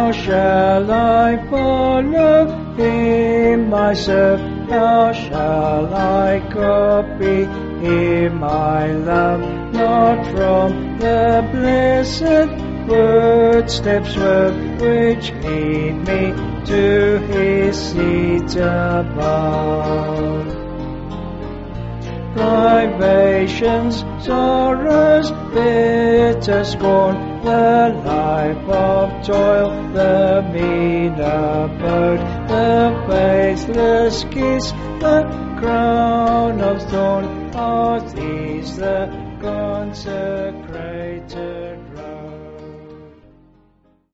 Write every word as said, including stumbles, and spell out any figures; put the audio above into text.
How shall I follow him I serve? How shall I copy him I love? Not from the blessed footsteps swerve, which lead me to his seat above. Privations, sorrows, bitter scorn, the life of toil, the mean abode, the faithless kiss, the crown of thorn, are these the consecrated